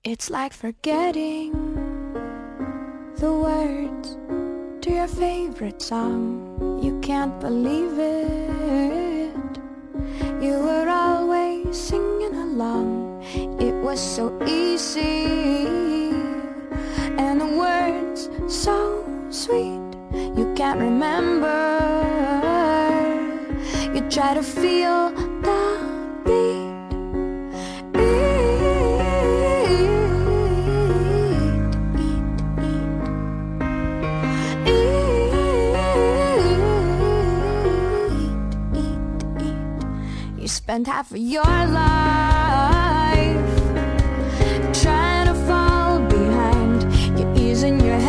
It's like forgetting the words to your favorite song. You can't believe it. You were always singing along. It was so easy, and the words so sweet. You can't remember. You try to feel the beat. You spend half of your life trying to fall behind your ears and your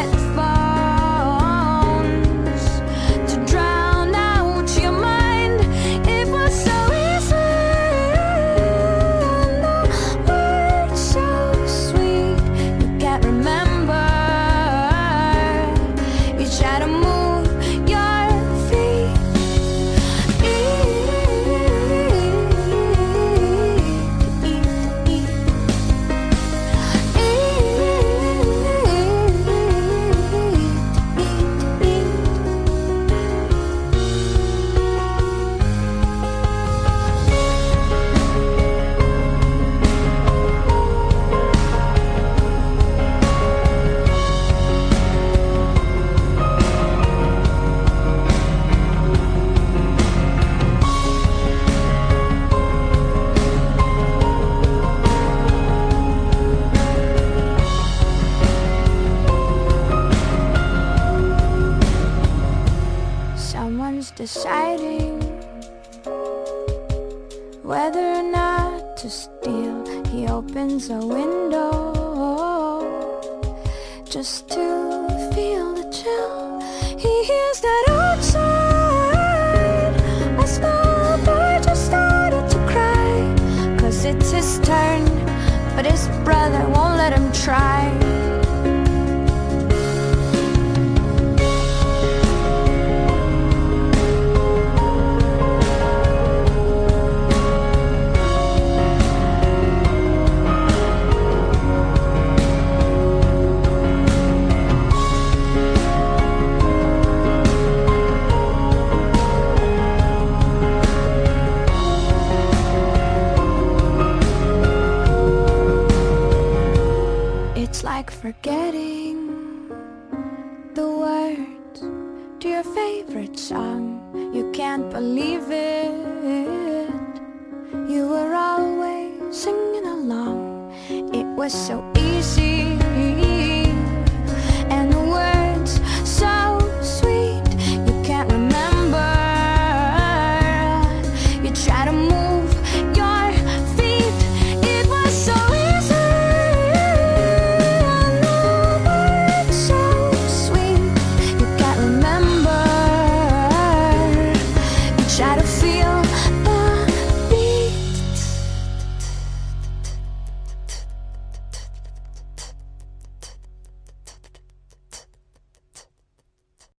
headphones to drown out your mind. It was so easy, and the words so sweet. You can't remember. You try to move your feet. Someone's deciding whether or not to steal. He opens a window just to feel the chill. He hears that outside a small boy just started to cry, 'cause it's his turn, but his brother won't let him try. It's like forgetting the words to your favorite song. You can't believe it. You were always singing along. It was so